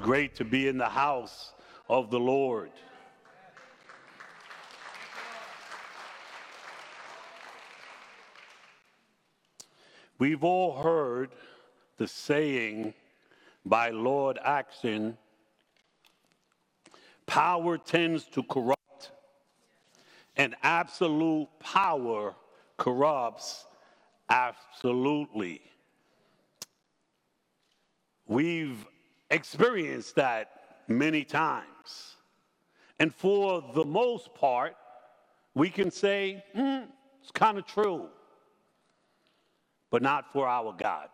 great to be in the house of the Lord. We've all heard the saying by Lord Acton, power tends to corrupt, and absolute power corrupts absolutely. We've experienced that many times. And for the most part, we can say, it's kind of true, but not for our God.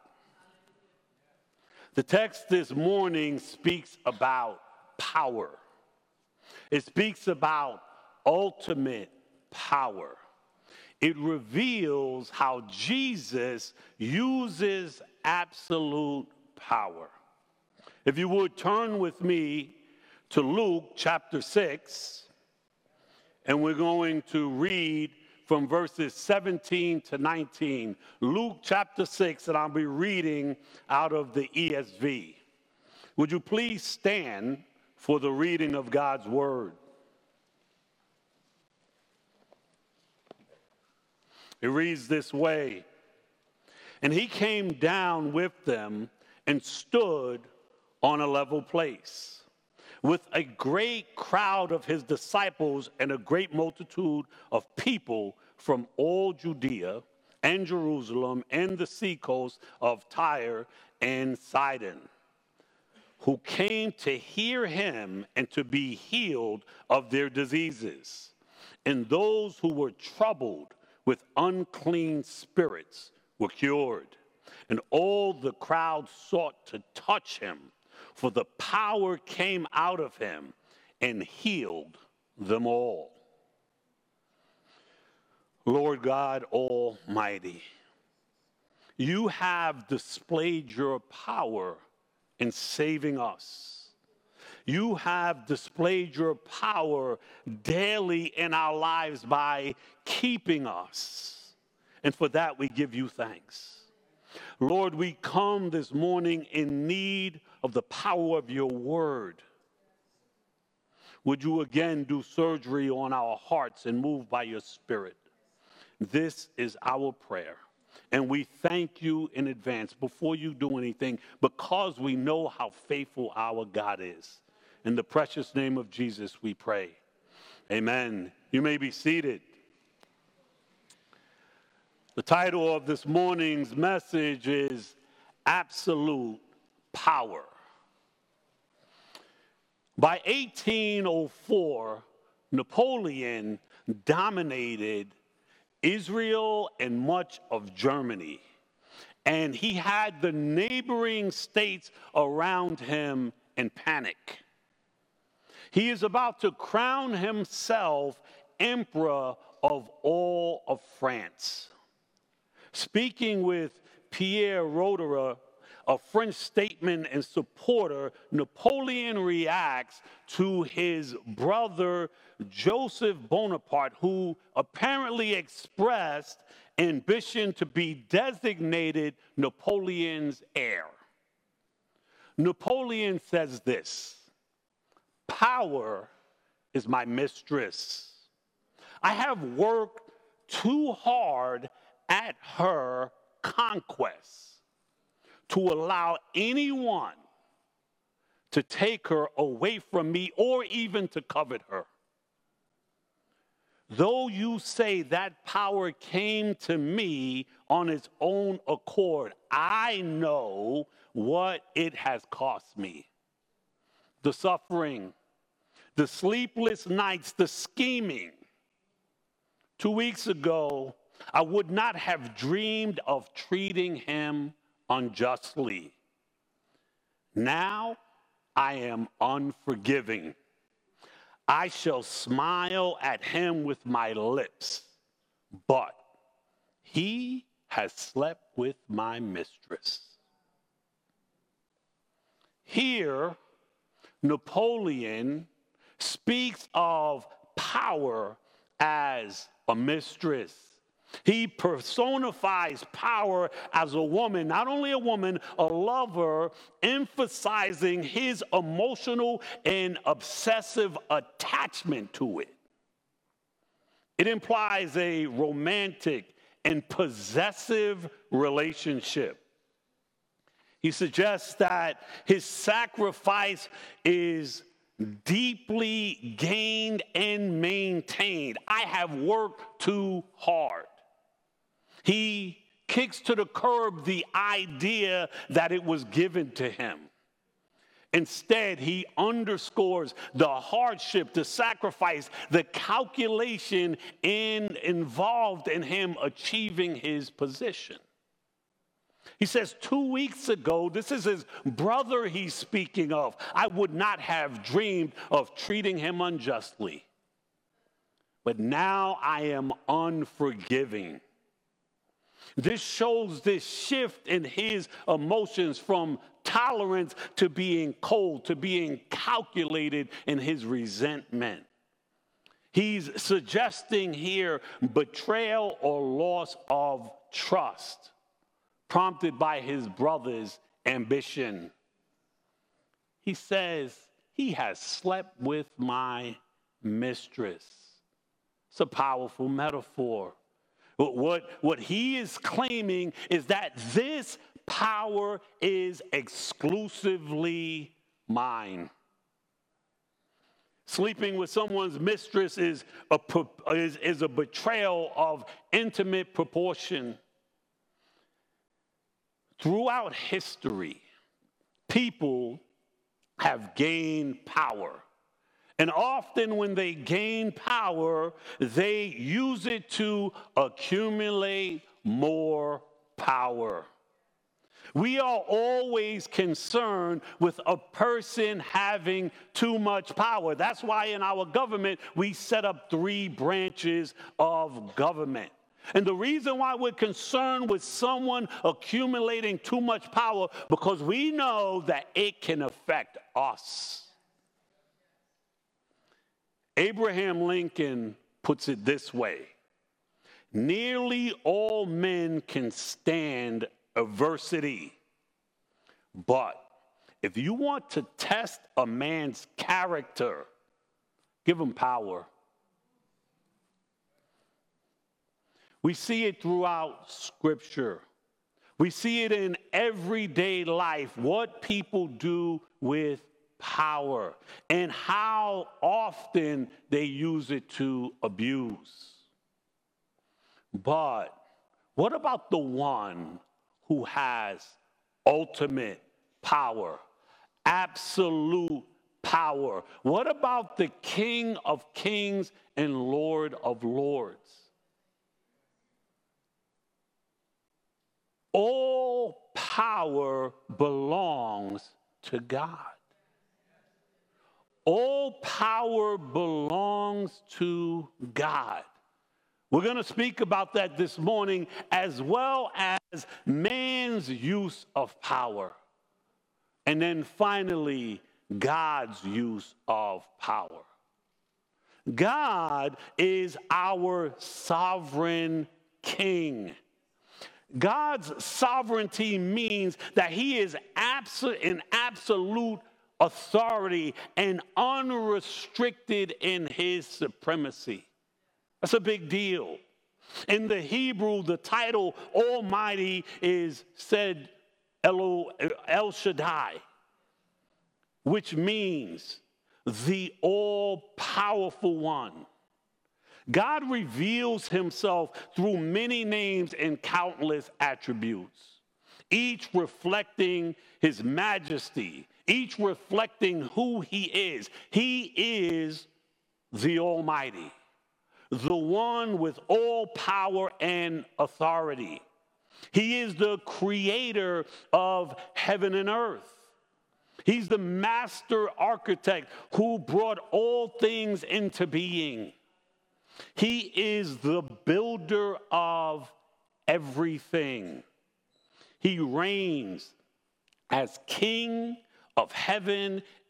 The text this morning speaks about power. It speaks about ultimate power. It reveals how Jesus uses absolute power. If you would turn with me to Luke chapter 6, and we're going to read from verses 17 to 19. Luke chapter 6, and I'll be reading out of the ESV. Would you please stand for the reading of God's word? It reads this way, and he came down with them and stood on a level place, with a great crowd of his disciples and a great multitude of people from all Judea and Jerusalem and the seacoast of Tyre and Sidon, who came to hear him and to be healed of their diseases. And those who were troubled with unclean spirits were cured. And all the crowd sought to touch him, for the power came out of him and healed them all. Lord God Almighty, you have displayed your power in saving us. You have displayed your power daily in our lives by keeping us. And for that, we give you thanks. Lord, we come this morning in need of the power of your word. Would you again do surgery on our hearts and move by your spirit? This is our prayer. And we thank you in advance before you do anything, because we know how faithful our God is. In the precious name of Jesus, we pray. Amen. You may be seated. The title of this morning's message is Absolute Power. By 1804, Napoleon dominated Israel and much of Germany, and he had the neighboring states around him in panic. He is about to crown himself emperor of all of France. Speaking with Pierre Roederer, a French statesman and supporter, Napoleon reacts to his brother Joseph Bonaparte, who apparently expressed ambition to be designated Napoleon's heir. Napoleon says this: power is my mistress. I have worked too hard at her conquest to allow anyone to take her away from me or even to covet her. Though you say that power came to me on its own accord, I know what it has cost me. The suffering, the sleepless nights, the scheming. 2 weeks ago, I would not have dreamed of treating him unjustly. Now I am unforgiving. I shall smile at him with my lips, but he has slept with my mistress. Here, Napoleon speaks of power as a mistress. He personifies power as a woman, not only a woman, a lover, emphasizing his emotional and obsessive attachment to it. It implies a romantic and possessive relationship. He suggests that his sacrifice is deeply gained and maintained. I have worked too hard. He kicks to the curb the idea that it was given to him. Instead, he underscores the hardship, the sacrifice, the calculation involved in him achieving his position. He says 2 weeks ago, this is his brother he's speaking of, I would not have dreamed of treating him unjustly. But now I am unforgiving. This shows this shift in his emotions from tolerance to being cold, to being calculated in his resentment. He's suggesting here betrayal or loss of trust, prompted by his brother's ambition. He says, he has slept with my mistress. It's a powerful metaphor. What he is claiming is that this power is exclusively mine. Sleeping with someone's mistress is a betrayal of intimate proportion. Throughout history, people have gained power. And often when they gain power, they use it to accumulate more power. We are always concerned with a person having too much power. That's why in our government, we set up 3 branches of government. And the reason why we're concerned with someone accumulating too much power, because we know that it can affect us. Abraham Lincoln puts it this way: nearly all men can stand adversity, but if you want to test a man's character, give him power. We see it throughout Scripture. We see it in everyday life, what people do with power and how often they use it to abuse. But what about the one who has ultimate power, absolute power? What about the King of Kings and Lord of Lords? All power belongs to God. All power belongs to God. We're going to speak about that this morning, as well as man's use of power. And then finally, God's use of power. God is our sovereign king. God's sovereignty means that he is in absolute authority and unrestricted in his supremacy. That's a big deal. In the Hebrew, the title Almighty is said El Shaddai, which means the all-powerful one. God reveals himself through many names and countless attributes, each reflecting his majesty, each reflecting who he is. He is the Almighty, the one with all power and authority. He is the creator of heaven and earth. He's the master architect who brought all things into being. He is the builder of everything. He reigns as King of heaven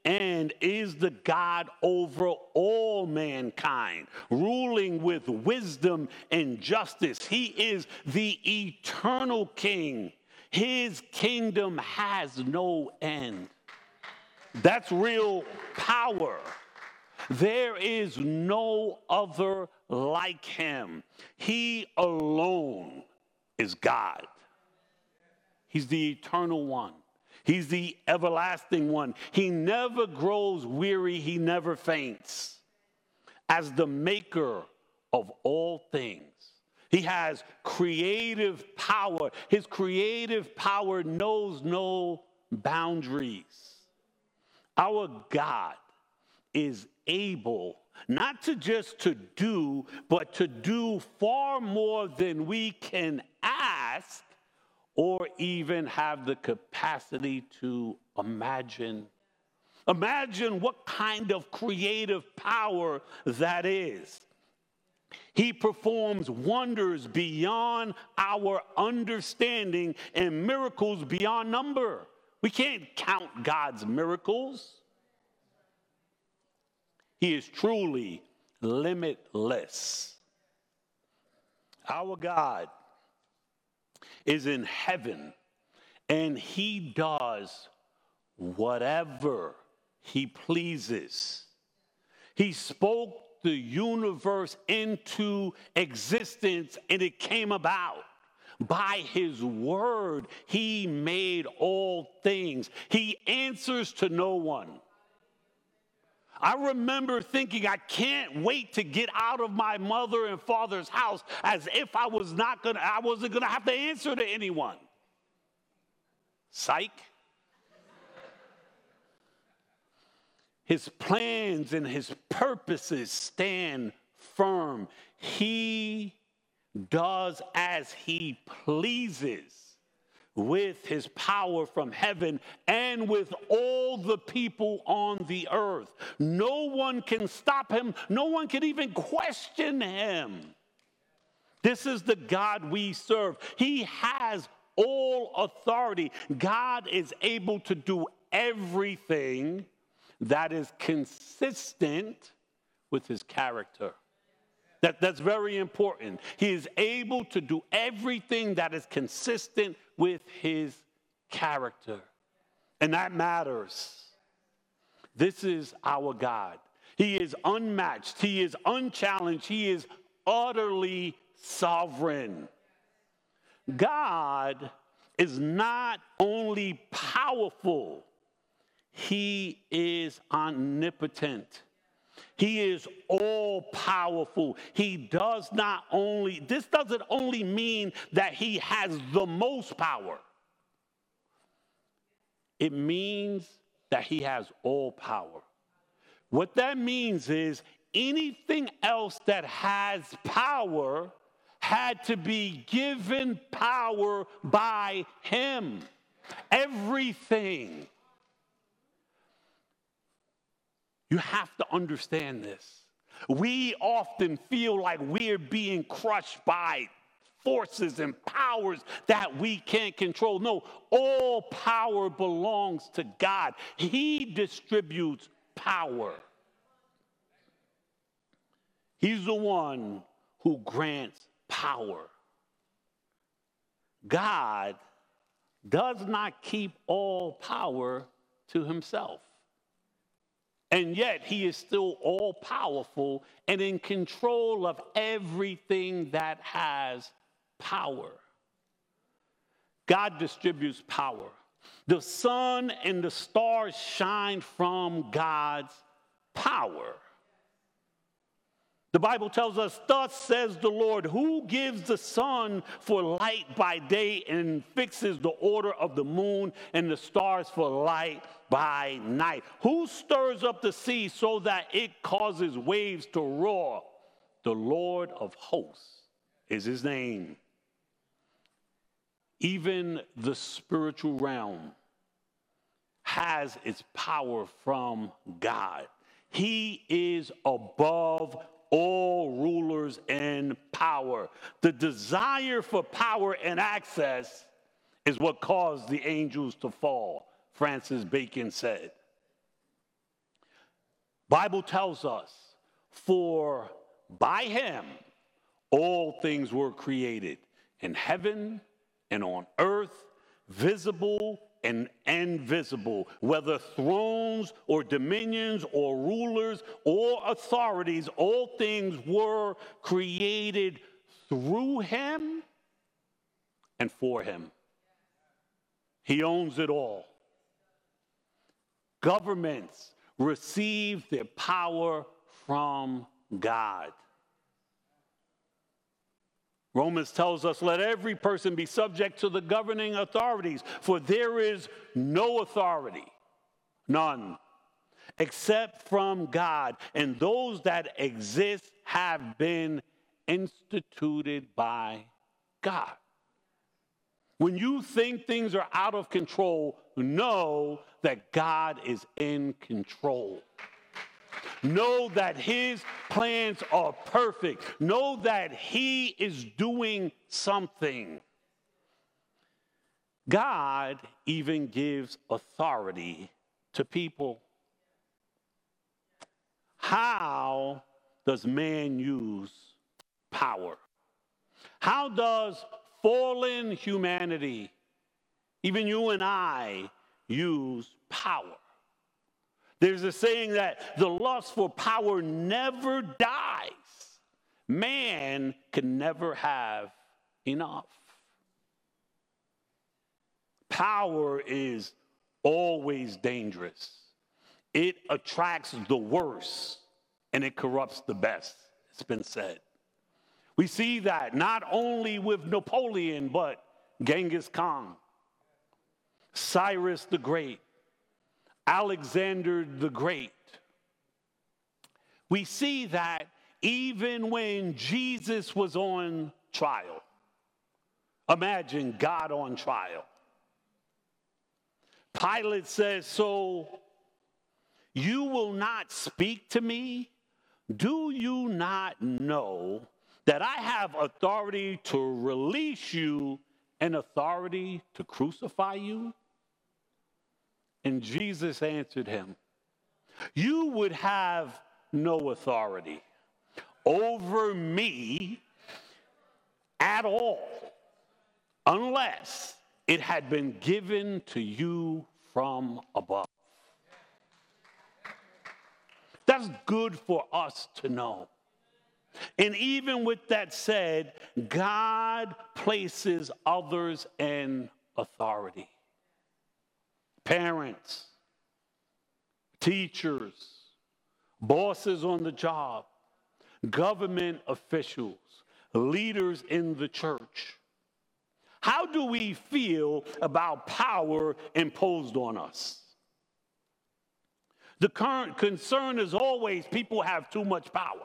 and is the God over all mankind, ruling with wisdom and justice. He is the eternal King. His kingdom has no end. That's real power. There is no other like him. He alone is God. He's the eternal one. He's the everlasting one. He never grows weary. He never faints. As the maker of all things, he has creative power. His creative power knows no boundaries. Our God is able not to just to do, but to do far more than we can ask or even have the capacity to imagine. Imagine what kind of creative power that is. He performs wonders beyond our understanding and miracles beyond number. We can't count God's miracles. He is truly limitless. Our God is in heaven, and he does whatever he pleases. He spoke the universe into existence, and it came about. By his word, he made all things. He answers to no one. I remember thinking, I can't wait to get out of my mother and father's house, as if I wasn't gonna have to answer to anyone. Psych. His plans and his purposes stand firm. He does as he pleases with his power from heaven and with all the people on the earth. No one can stop him. No one can even question him. This is the God we serve. He has all authority. God is able to do everything that is consistent with his character. That's very important. He is able to do everything that is consistent with his character. And that matters. This is our God. He is unmatched. He is unchallenged. He is utterly sovereign. God is not only powerful, he is omnipotent. He is all powerful. This doesn't only mean that he has the most power. It means that he has all power. What that means is anything else that has power had to be given power by him. Everything. You have to understand this. We often feel like we're being crushed by forces and powers that we can't control. No, all power belongs to God. He distributes power. He's the one who grants power. God does not keep all power to himself. And yet he is still all powerful and in control of everything that has power. God distributes power. The sun and the stars shine from God's power. The Bible tells us, thus says the Lord, who gives the sun for light by day and fixes the order of the moon and the stars for light by night? Who stirs up the sea so that it causes waves to roar? The Lord of hosts is his name. Even the spiritual realm has its power from God. He is above all rulers and power. The desire for power and access is what caused the angels to fall, Francis Bacon said. Bible tells us, for by him all things were created in heaven and on earth, visible and invisible, whether thrones or dominions or rulers or authorities, all things were created through him and for him. He owns it all. Governments receive their power from God. Romans tells us, let every person be subject to the governing authorities, for there is no authority, none, except from God, and those that exist have been instituted by God. When you think things are out of control, know that God is in control. Know that his plans are perfect. Know that he is doing something. God even gives authority to people. How does man use power? How does fallen humanity, even you and I, use power? There's a saying that the lust for power never dies. Man can never have enough. Power is always dangerous. It attracts the worst and it corrupts the best, it's been said. We see that not only with Napoleon, but Genghis Khan, Cyrus the Great, Alexander the Great. We see that even when Jesus was on trial. Imagine God on trial. Pilate says, so you will not speak to me? Do you not know that I have authority to release you and authority to crucify you? And Jesus answered him, you would have no authority over me at all unless it had been given to you from above. That's good for us to know. And even with that said, God places others in authority. Parents, teachers, bosses on the job, government officials, leaders in the church. How do we feel about power imposed on us? The current concern is always people have too much power.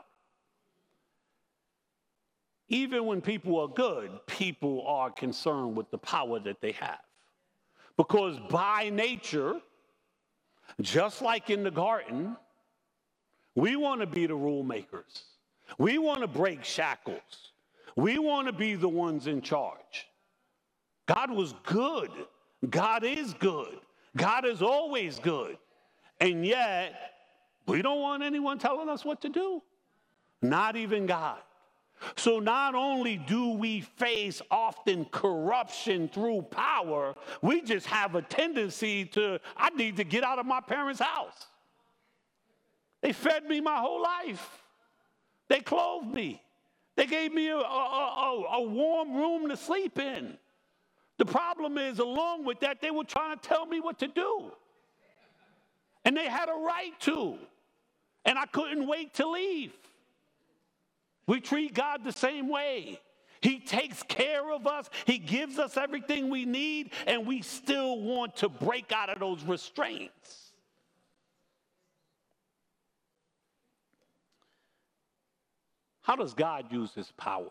Even when people are good, people are concerned with the power that they have. Because by nature, just like in the garden, we want to be the rule makers. We want to break shackles. We want to be the ones in charge. God was good. God is good. God is always good. And yet, we don't want anyone telling us what to do. Not even God. So not only do we face often corruption through power, we just have a tendency to, I need to get out of my parents' house. They fed me my whole life. They clothed me. They gave me a warm room to sleep in. The problem is, along with that, they were trying to tell me what to do. And they had a right to. And I couldn't wait to leave. We treat God the same way. He takes care of us. He gives us everything we need, and we still want to break out of those restraints. How does God use his power?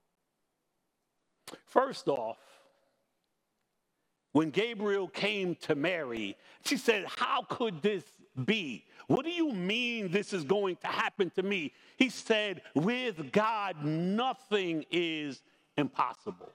First off, when Gabriel came to Mary, she said, how could this be? What do you mean this is going to happen to me? He said, with God, nothing is impossible.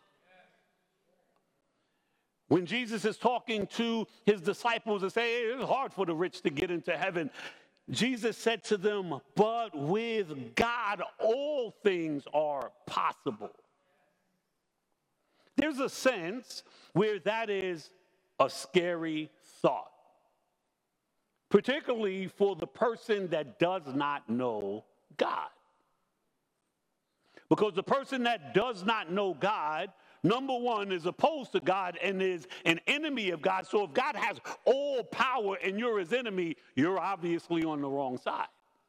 When Jesus is talking to his disciples and saying, it's hard for the rich to get into heaven, Jesus said to them, but with God, all things are possible. There's a sense where that is a scary thought, particularly for the person that does not know God. Because the person that does not know God, number one, is opposed to God and is an enemy of God. So if God has all power and you're his enemy, you're obviously on the wrong side.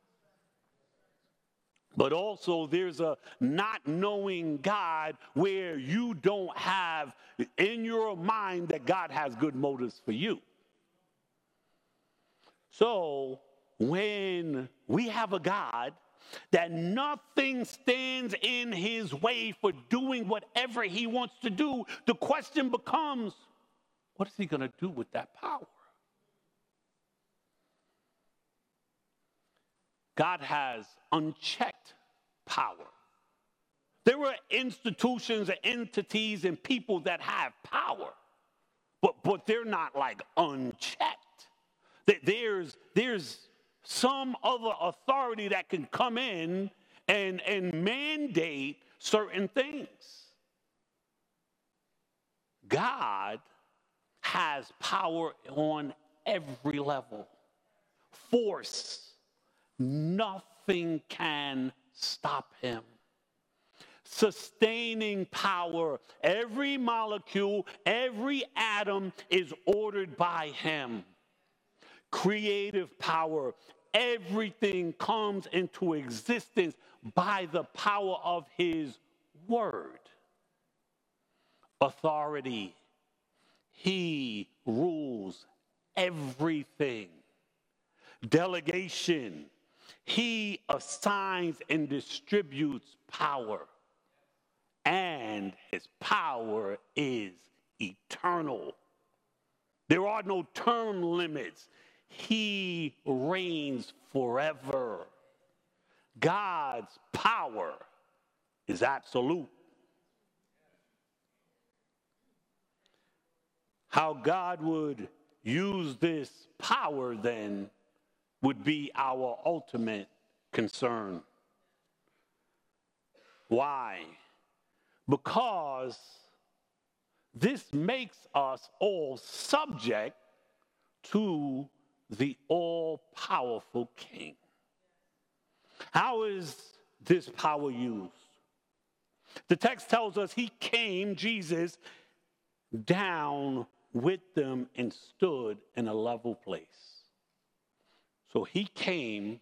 But also there's a not knowing God where you don't have in your mind that God has good motives for you. So when we have a God that nothing stands in his way for doing whatever he wants to do, the question becomes, what is he going to do with that power? God has unchecked power. There are institutions and entities and people that have power, but they're not like unchecked. There's some other authority that can come in and mandate certain things. God has power on every level. Force. Nothing can stop him. Sustaining power. Every molecule, every atom is ordered by him. Creative power. Everything comes into existence by the power of his word. Authority. He rules everything. Delegation. He assigns and distributes power. And his power is eternal. There are no term limits. He reigns forever. God's power is absolute. How God would use this power then would be our ultimate concern. Why? Because this makes us all subject to the all-powerful King. How is this power used? The text tells us he came, Jesus, down with them and stood in a level place. So he came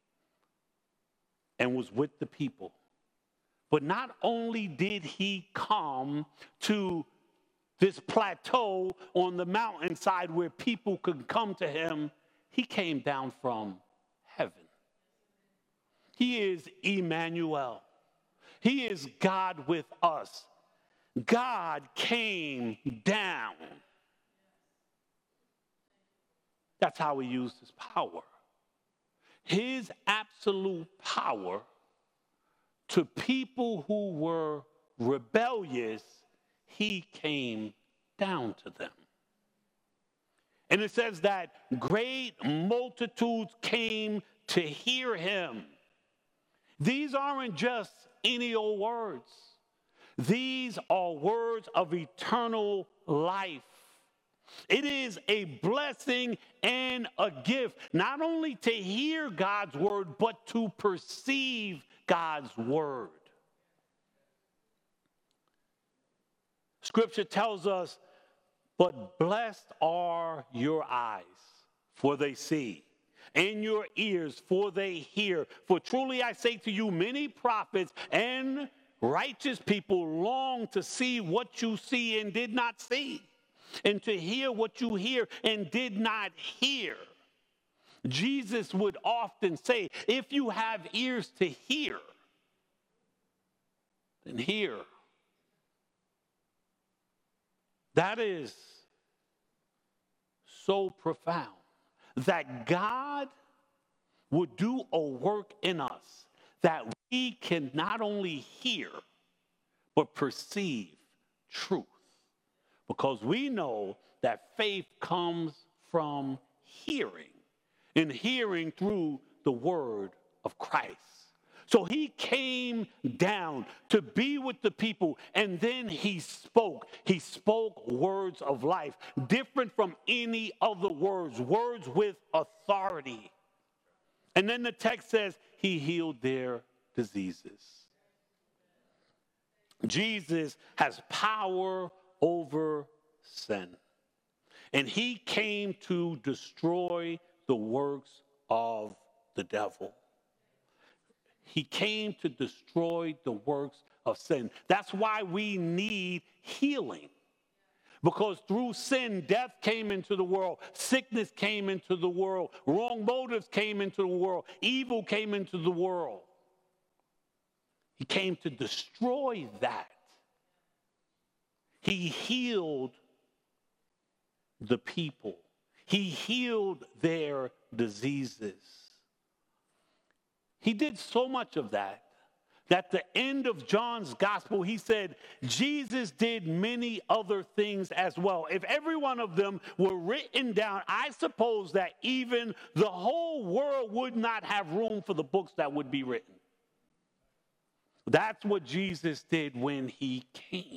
and was with the people. But not only did he come to this plateau on the mountainside where people could come to him, he came down from heaven. He is Emmanuel. He is God with us. God came down. That's how he used his power. His absolute power to people who were rebellious, he came down to them. And it says that great multitudes came to hear him. These aren't just any old words. These are words of eternal life. It is a blessing and a gift, not only to hear God's word, but to perceive God's word. Scripture tells us, but blessed are your eyes, for they see, and your ears, for they hear. For truly I say to you, many prophets and righteous people long to see what you see and did not see, and to hear what you hear and did not hear. Jesus would often say, if you have ears to hear, then hear. That is so profound, that God would do a work in us that we can not only hear, but perceive truth. Because we know that faith comes from hearing, in hearing through the word of Christ. So he came down to be with the people, and then he spoke. He spoke words of life, different from any other words, words with authority. And then the text says he healed their diseases. Jesus has power over sin. And he came to destroy the works of the devil. He came to destroy the works of sin. That's why we need healing. Because through sin, death came into the world, sickness came into the world, wrong motives came into the world, evil came into the world. He came to destroy that. He healed the people. He healed their diseases. He did so much of that, that at the end of John's gospel, he said, Jesus did many other things as well. If every one of them were written down, I suppose that even the whole world would not have room for the books that would be written. That's what Jesus did when he came.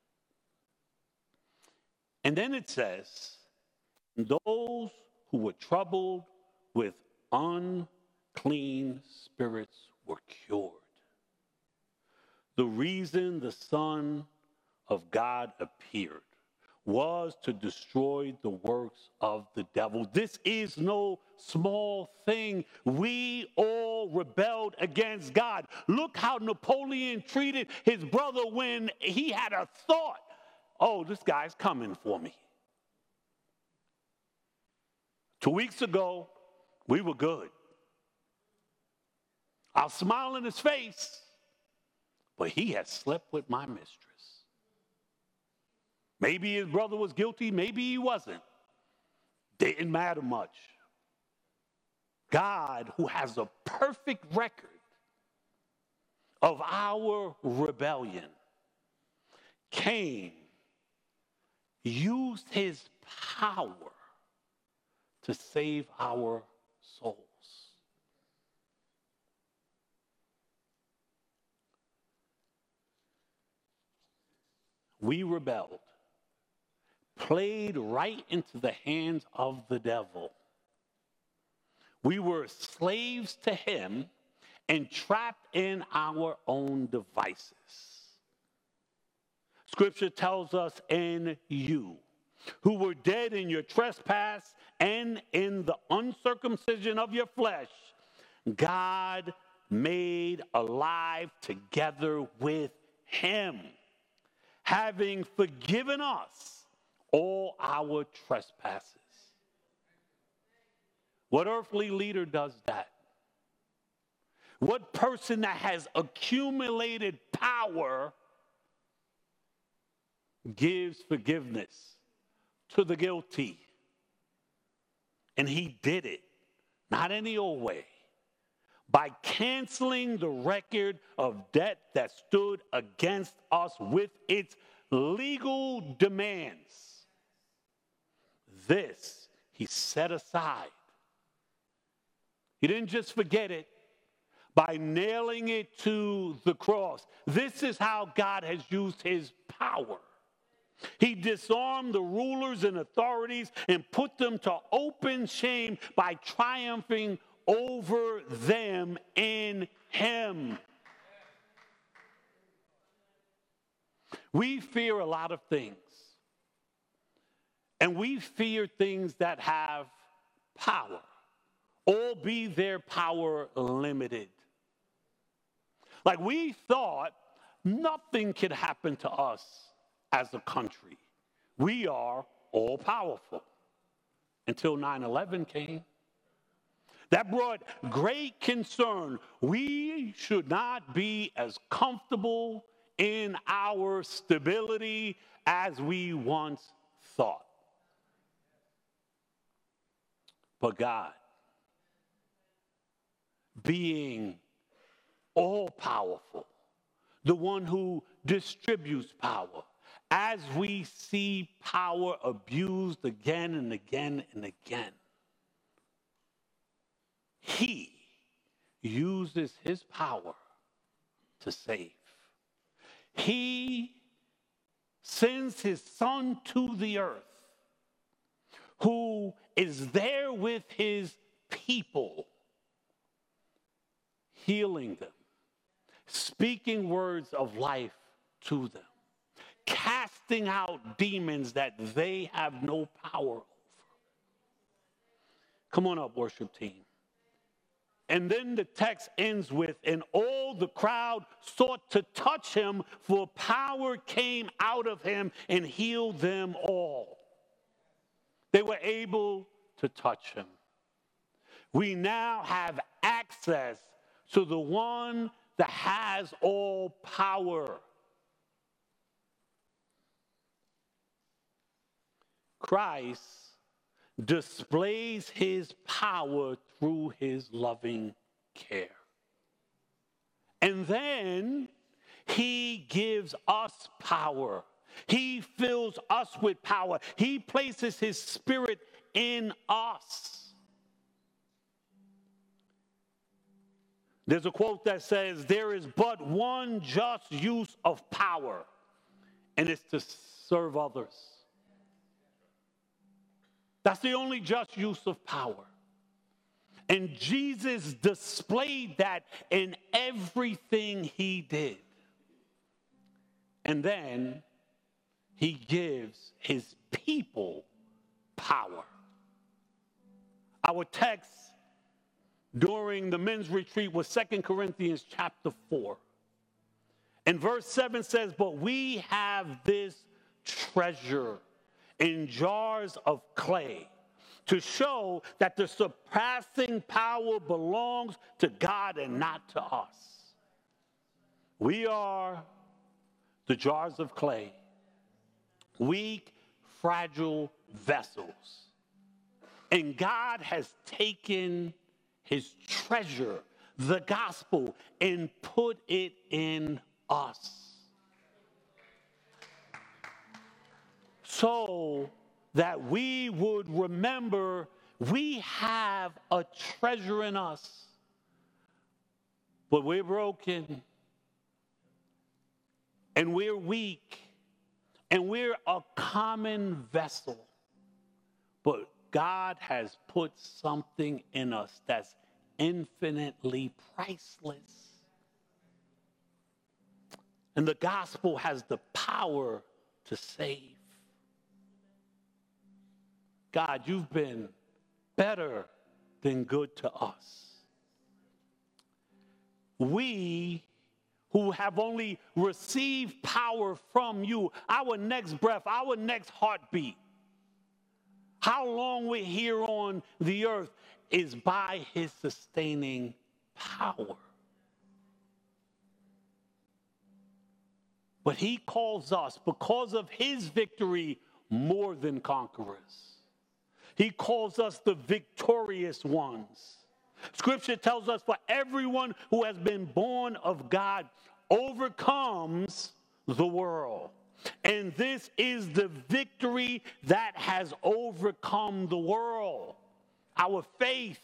And then it says, those who were troubled with unclean spirits were cured. The reason the Son of God appeared was to destroy the works of the devil. This is no small thing. We all rebelled against God. Look how Napoleon treated his brother when he had a thought, oh, this guy's coming for me. 2 weeks ago, we were good. I'll smile in his face, but he had slept with my mistress. Maybe his brother was guilty, maybe he wasn't. Didn't matter much. God, who has a perfect record of our rebellion, came, used his power to save our souls. We rebelled, played right into the hands of the devil. We were slaves to him and trapped in our own devices. Scripture tells us, and you, who were dead in your trespass and in the uncircumcision of your flesh, God made alive together with him, having forgiven us all our trespasses. What earthly leader does that? What person that has accumulated power gives forgiveness to the guilty? And he did it, not any old way, by canceling the record of debt that stood against us with its legal demands. This he set aside. He didn't just forget it by nailing it to the cross. This is how God has used his power. He disarmed the rulers and authorities and put them to open shame by triumphing over them in him. We fear a lot of things. And we fear things that have power, albeit their power limited. Like we thought nothing could happen to us as a country. We are all powerful until 9/11 came. That brought great concern. We should not be as comfortable in our stability as we once thought. But God, being all powerful, the one who distributes power, as we see power abused again and again and again, he uses his power to save. He sends his son to the earth, who is there with his people, healing them, speaking words of life to them, casting out demons that they have no power over. Come on up, worship team. And then the text ends with, and all the crowd sought to touch him, for power came out of him and healed them all. They were able to touch him. We now have access to the one that has all power. Christ displays his power through his loving care. And then he gives us power. He fills us with power. He places his spirit in us. There's a quote that says, there is but one just use of power, and it's to serve others. That's the only just use of power. And Jesus displayed that in everything he did. And then he gives his people power. Our text during the men's retreat was 2 Corinthians chapter 4. And verse 7 says, but we have this treasure in jars of clay, to show that the surpassing power belongs to God and not to us. We are the jars of clay, weak, fragile vessels. And God has taken his treasure, the gospel, and put it in us, so that we would remember we have a treasure in us, but we're broken, and we're weak, and we're a common vessel. But God has put something in us that's infinitely priceless. And the gospel has the power to save. God, you've been better than good to us. We who have only received power from you, our next breath, our next heartbeat, how long we're here on the earth is by his sustaining power. But he calls us, because of his victory, more than conquerors. He calls us the victorious ones. Scripture tells us, for everyone who has been born of God overcomes the world. And this is the victory that has overcome the world, our faith.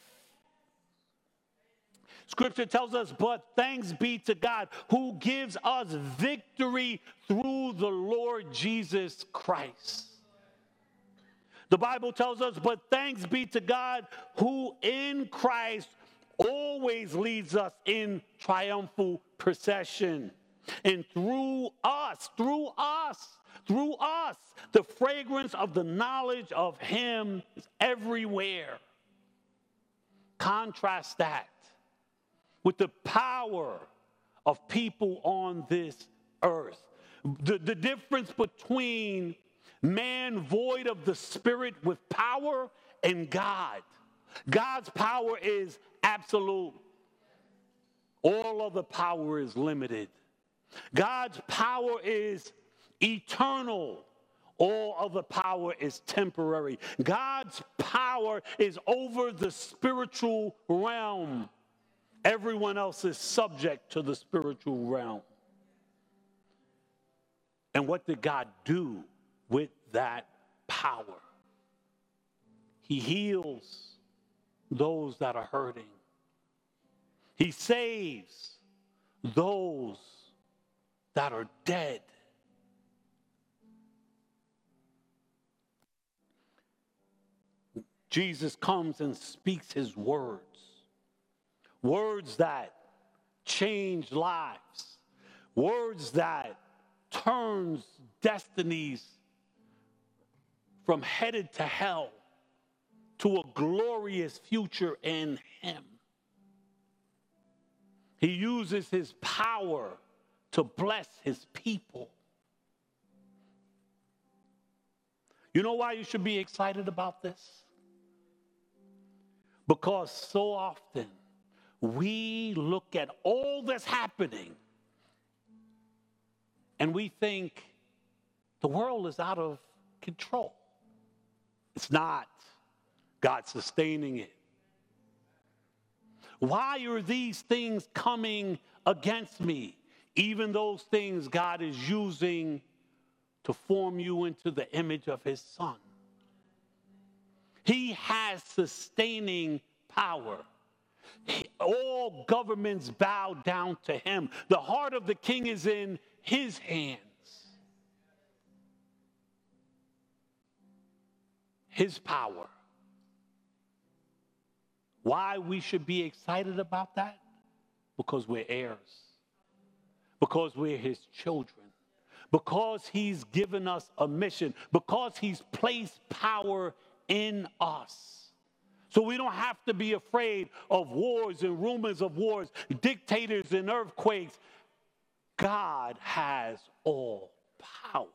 Scripture tells us, but thanks be to God who gives us victory through the Lord Jesus Christ. The Bible tells us, but thanks be to God who in Christ always leads us in triumphal procession. And through us, the fragrance of the knowledge of him is everywhere. Contrast that with the power of people on this earth. The difference between man void of the Spirit with power and God. God's power is absolute. All other power is limited. God's power is eternal. All other power is temporary. God's power is over the spiritual realm. Everyone else is subject to the spiritual realm. And what did God do with that power? He heals those that are hurting. He saves those that are dead. Jesus comes and speaks his words, words that change lives, words that turns destinies from headed to hell to a glorious future in him. He uses his power to bless his people. You know why you should be excited about this? Because so often we look at all that's happening and we think the world is out of control. It's not. God's sustaining it. Why are these things coming against me? Even those things God is using to form you into the image of his Son. He has sustaining power. All governments bow down to him. The heart of the king is in his hands. His power. Why we should be excited about that? Because we're heirs. Because we're his children. Because he's given us a mission. Because he's placed power in us. So we don't have to be afraid of wars and rumors of wars, dictators and earthquakes. God has all power.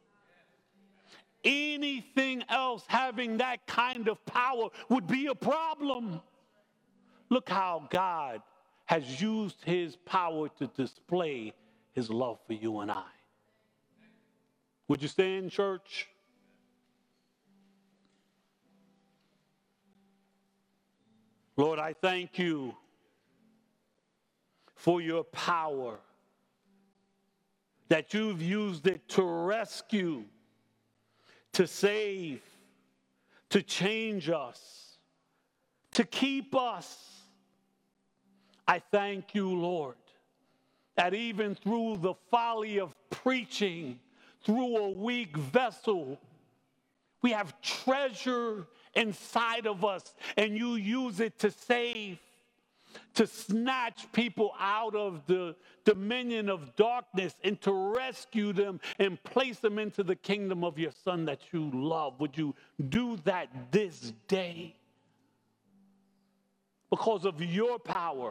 Anything else having that kind of power would be a problem. Look how God has used his power to display his love for you and I. Would you stand, church? Lord, I thank you for your power, that you've used it to rescue, to save, to change us, to keep us. I thank you, Lord, that even through the folly of preaching, through a weak vessel, we have treasure inside of us, and you use it to save, to snatch people out of the dominion of darkness and to rescue them and place them into the kingdom of your Son that you love. Would you do that this day? Because of your power,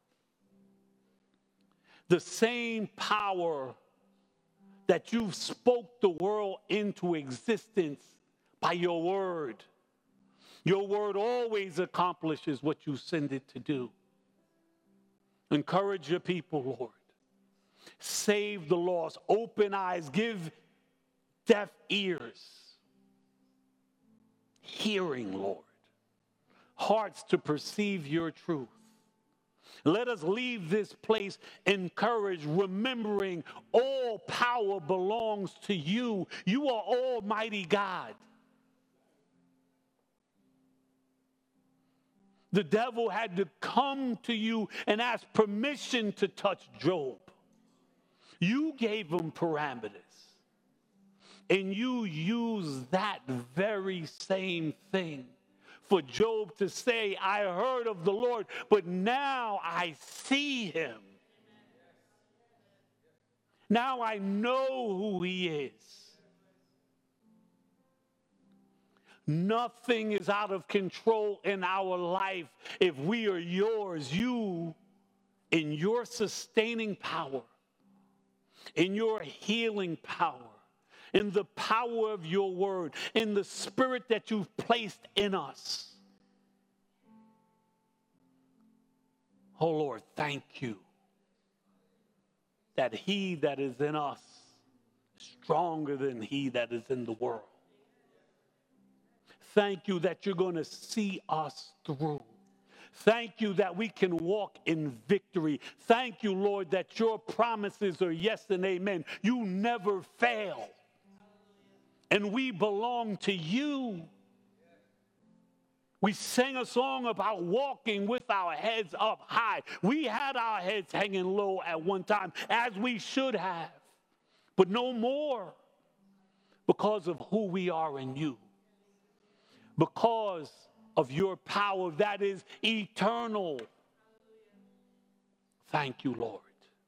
the same power that you spoke the world into existence by your word. Your word always accomplishes what you send it to do. Encourage your people, Lord. Save the lost. Open eyes. Give deaf ears. Hearing, Lord. Hearts to perceive your truth. Let us leave this place encouraged, remembering all power belongs to you. You are Almighty God. The devil had to come to you and ask permission to touch Job. You gave him parameters. And you used that very same thing for Job to say, I heard of the Lord, but now I see him. Now I know who he is. Nothing is out of control in our life if we are yours. You, in your sustaining power, in your healing power, in the power of your word, in the spirit that you've placed in us. Oh Lord, thank you that he that is in us is stronger than he that is in the world. Thank you that you're going to see us through. Thank you that we can walk in victory. Thank you, Lord, that your promises are yes and amen. You never fail. And we belong to you. We sang a song about walking with our heads up high. We had our heads hanging low at one time, as we should have, but no more, because of who we are in you, because of your power that is eternal. Thank you, Lord.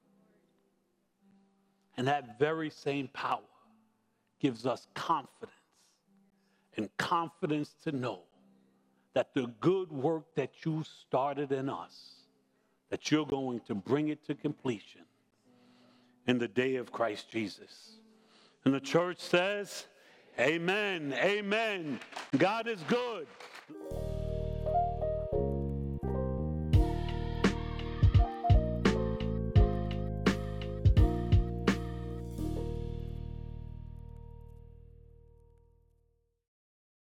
And that very same power gives us confidence, and confidence to know that the good work that you started in us, that you're going to bring it to completion in the day of Christ Jesus. And the church says, amen, amen. God is good.